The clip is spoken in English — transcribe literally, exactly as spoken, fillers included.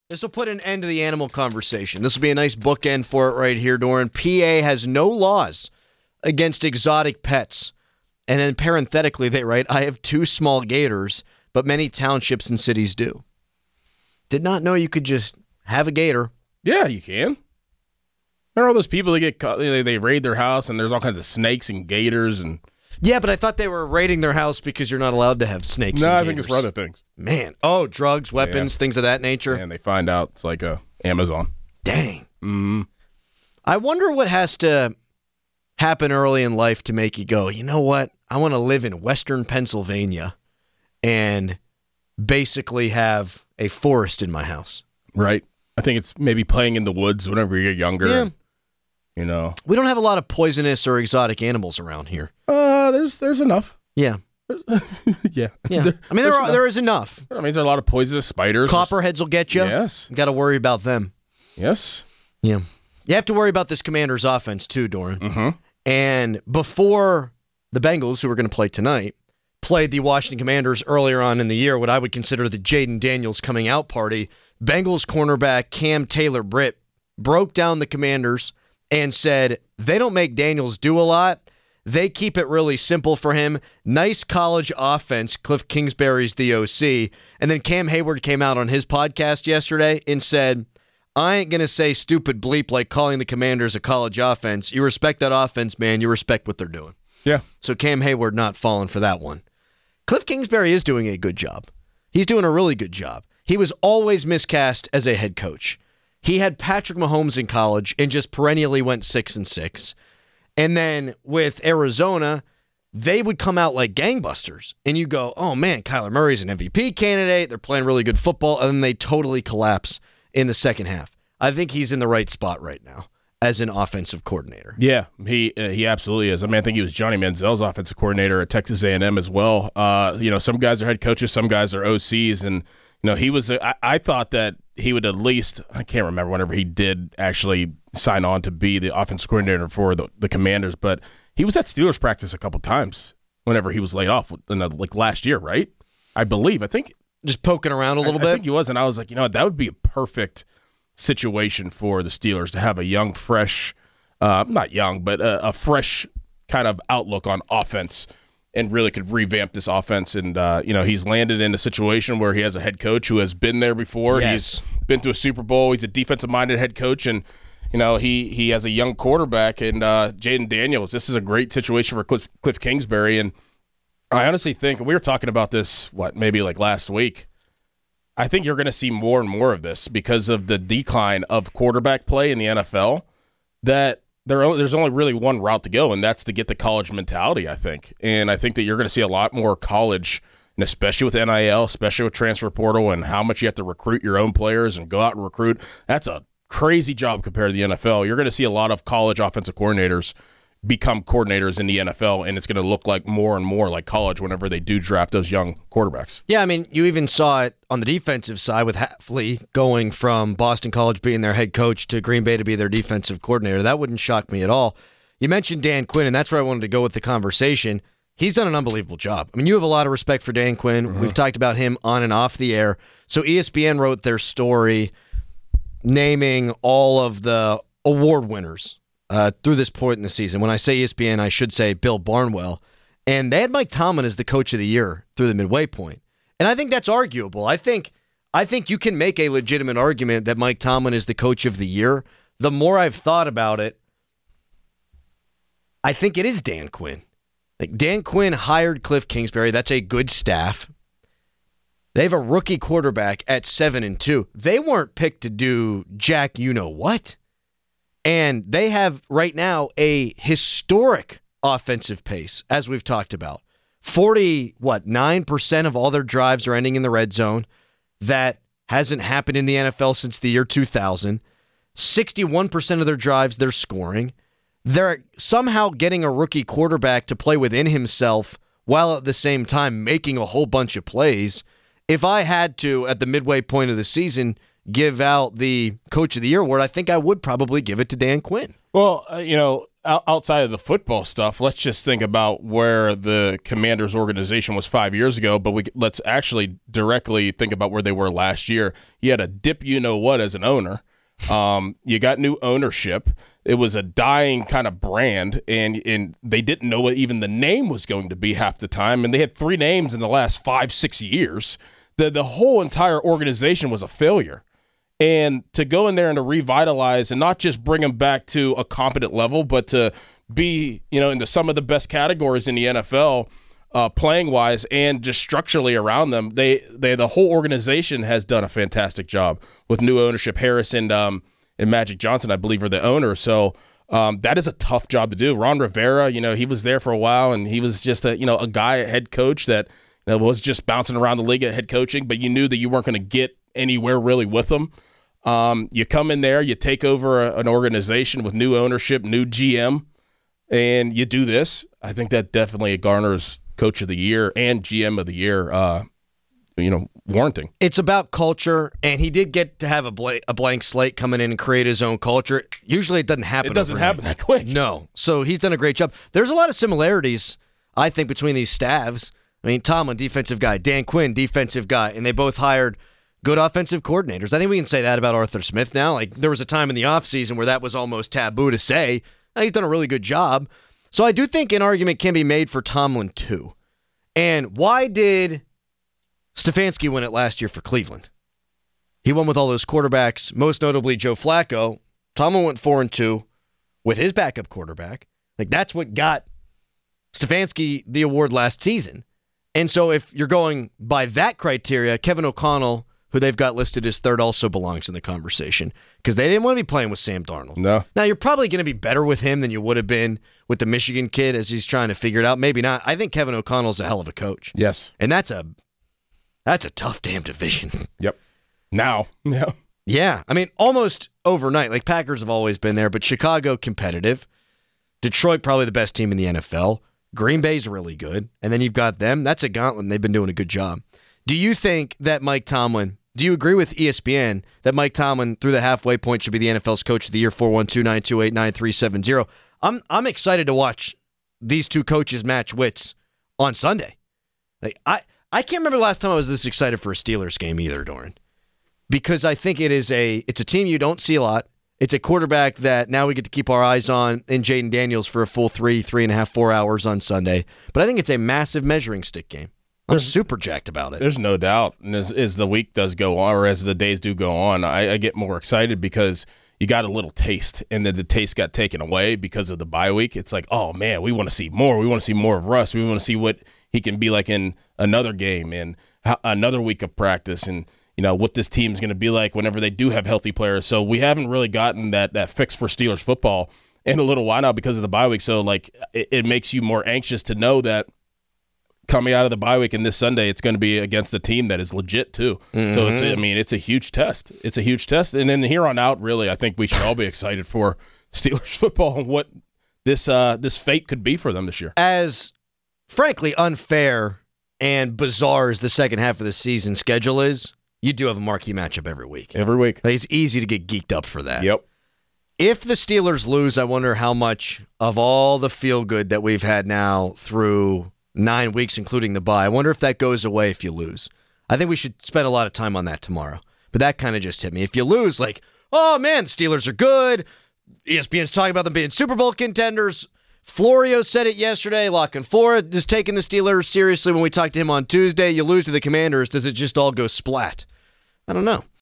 This will put an end to the animal conversation. This will be a nice bookend for it right here, Doran. P A has no laws against exotic pets. And then parenthetically, they write, I have two small gators, but many townships and cities do. Did not know you could just have a gator. Yeah, you can. There are all those people that get caught, they, they raid their house, and there's all kinds of snakes and gators. and Yeah, but I thought they were raiding their house because you're not allowed to have snakes No, and I gators. think it's for other things. Man. Oh, drugs, weapons, Yeah. things of that nature. And they find out it's like a Amazon. Dang. Mm-hmm. I wonder what has to happen early in life to make you go, you know what? I want to live in Western Pennsylvania and basically have a forest in my house. Right. I think it's maybe playing in the woods whenever you're younger. Yeah. And, you know. We don't have a lot of poisonous or exotic animals around here. Uh, there's there's enough. Yeah. yeah. Yeah. I mean, there are, there is enough. I mean, there's a lot of poisonous spiders. Copperheads will get you. Yes. Got to worry about them. Yes. Yeah. You have to worry about this Commanders offense too, Doran. Mm-hmm. And before the Bengals, who are going to play tonight, played the Washington Commanders earlier on in the year, what I would consider the Jaden Daniels coming out party, Bengals cornerback Cam Taylor-Britt broke down the Commanders and said they don't make Daniels do a lot. They keep it really simple for him. Nice college offense. Cliff Kingsbury's the O C. And then Cam Hayward came out on his podcast yesterday and said, I ain't going to say stupid bleep like calling the Commanders a college offense. You respect that offense, man. You respect what they're doing. Yeah. So Cam Hayward not falling for that one. Cliff Kingsbury is doing a good job. He's doing a really good job. He was always miscast as a head coach. He had Patrick Mahomes in college and just perennially went six and six. And then with Arizona, they would come out like gangbusters. And you go, oh man, Kyler Murray's an M V P candidate. They're playing really good football. And then they totally collapse in the second half. I think he's in the right spot right now as an offensive coordinator. Yeah, he uh, he absolutely is. I mean, I think he was Johnny Manziel's offensive coordinator at Texas A and M as well. Uh, you know, some guys are head coaches, some guys are O Cs, and you know, he was. A, I, I thought that he would at least. I can't remember whenever he did actually sign on to be the offensive coordinator for the, the Commanders, but he was at Steelers practice a couple times whenever he was laid off in the, like last year, right? I believe. I think just poking around a little I, bit. I think he was, and I was like, you know, that would be a perfect situation for the Steelers to have a young, fresh, uh, not young, but a, a fresh kind of outlook on offense, and really could revamp this offense. And, uh, you know, he's landed in a situation where he has a head coach who has been there before. Yes. He's been to a Super Bowl. He's a defensive-minded head coach, and, you know, he, he has a young quarterback. And uh, Jaden Daniels, this is a great situation for Cliff, Cliff Kingsbury. And I honestly think, and we were talking about this, what, maybe like last week, I think you're going to see more and more of this because of the decline of quarterback play in the N F L, that there, there's only really one route to go, and that's to get the college mentality, I think. And I think that you're going to see a lot more college, and especially with N I L, especially with transfer portal and how much you have to recruit your own players and go out and recruit. That's a crazy job compared to the N F L. You're going to see a lot of college offensive coordinators become coordinators in the N F L, and it's going to look like more and more like college whenever they do draft those young quarterbacks. Yeah, I mean, you even saw it on the defensive side with Hafley going from Boston College being their head coach to Green Bay to be their defensive coordinator. That wouldn't shock me at all. You mentioned Dan Quinn, and that's where I wanted to go with the conversation. He's done an unbelievable job. I mean, you have a lot of respect for Dan Quinn. Mm-hmm. We've talked about him on and off the air. So E S P N wrote their story naming all of the award winners Uh, through this point in the season. When I say E S P N, I should say Bill Barnwell. And they had Mike Tomlin as the coach of the year through the midway point. And I think that's arguable. I think I think you can make a legitimate argument that Mike Tomlin is the coach of the year. The more I've thought about it, I think it is Dan Quinn. Like Dan Quinn hired Cliff Kingsbury. That's a good staff. They have a rookie quarterback at seven and two. They weren't picked to do jack you know what. And they have right now a historic offensive pace, as we've talked about. forty, what, nine percent of all their drives are ending in the red zone. That hasn't happened in the N F L since the year two thousand. sixty-one percent of their drives, they're scoring. They're somehow getting a rookie quarterback to play within himself while at the same time making a whole bunch of plays. If I had to, at the midway point of the season, give out the Coach of the Year award, I think I would probably give it to Dan Quinn. Well, uh, you know, outside of the football stuff, let's just think about where the Commanders organization was five years ago, but we let's actually directly think about where they were last year. You had a dip you-know-what as an owner. Um, you got new ownership. It was a dying kind of brand, and, and they didn't know what even the name was going to be half the time, and they had three names in the last five, six years. The, the whole entire organization was a failure. And to go in there and to revitalize and not just bring them back to a competent level, but to be, you know, into some of the best categories in the N F L, uh, playing wise and just structurally around them, they they the whole organization has done a fantastic job with new ownership. Harris and um and Magic Johnson, I believe, are the owners. So um, that is a tough job to do. Ron Rivera, you know, he was there for a while, and he was just a you know a guy, a head coach that you know, was just bouncing around the league at head coaching, but you knew that you weren't going to get anywhere really with him. Um, you come in there, you take over a, an organization with new ownership, new G M, and you do this. I think that definitely garners Coach of the Year and G M of the Year, uh, you know, warranting. It's about culture, and he did get to have a, bla- a blank slate coming in and create his own culture. Usually it doesn't happen. It doesn't overnight. happen that quick. No. So he's done a great job. There's a lot of similarities, I think, between these staffs. I mean, Tomlin, defensive guy, Dan Quinn, defensive guy, and they both hired good offensive coordinators. I think we can say that about Arthur Smith now. Like, there was a time in the offseason where that was almost taboo to say. He's done a really good job. So I do think an argument can be made for Tomlin, too. And why did Stefanski win it last year for Cleveland? He won with all those quarterbacks, most notably Joe Flacco. Tomlin went four and two with his backup quarterback. Like, that's what got Stefanski the award last season. And so if you're going by that criteria, Kevin O'Connell, who they've got listed as third, also belongs in the conversation because they didn't want to be playing with Sam Darnold. No. Now, you're probably going to be better with him than you would have been with the Michigan kid as he's trying to figure it out. Maybe not. I think Kevin O'Connell's a hell of a coach. Yes. And that's a that's a tough damn division. Yep. Now. Yeah. Yeah. I mean, almost overnight. Like, Packers have always been there, but Chicago competitive. Detroit probably the best team in the N F L. Green Bay's really good. And then you've got them. That's a gauntlet, and they've been doing a good job. Do you think that Mike Tomlin, do you agree with E S P N that Mike Tomlin, through the halfway point, should be the N F L's Coach of the Year? Four one two, nine two eight, nine three seven zero. I'm I'm excited to watch these two coaches match wits on Sunday. Like, I, I can't remember the last time I was this excited for a Steelers game either, Doran. Because I think it is a it's a team you don't see a lot. It's a quarterback that now we get to keep our eyes on in Jaden Daniels for a full three, three and a half, four hours on Sunday. But I think it's a massive measuring stick game. I'm there's, super jacked about it. There's no doubt. And as, as the week does go on, or as the days do go on, I, I get more excited because you got a little taste, and then the taste got taken away because of the bye week. It's like, oh, man, we want to see more. We want to see more of Russ. We want to see what he can be like in another game and how, another week of practice and, you know, what this team's going to be like whenever they do have healthy players. So we haven't really gotten that that fix for Steelers football in a little while now because of the bye week. So, like, it, it makes you more anxious to know that coming out of the bye week and this Sunday, it's going to be against a team that is legit too. Mm-hmm. So, it's I mean, it's a huge test. It's a huge test. And then here on out, really, I think we should all be excited for Steelers football and what this uh, this fate could be for them this year. As, frankly, unfair and bizarre as the second half of the season schedule is, you do have a marquee matchup every week. Every week. Like, it's easy to get geeked up for that. Yep. If the Steelers lose, I wonder how much of all the feel-good that we've had now through nine weeks, including the bye, I wonder if that goes away if you lose. I think we should spend a lot of time on that tomorrow. But that kind of just hit me. If you lose, like, oh, man, the Steelers are good. E S P N's talking about them being Super Bowl contenders. Florio said it yesterday. La Canfora is taking the Steelers seriously when we talked to him on Tuesday. You lose to the Commanders. Does it just all go splat? I don't know.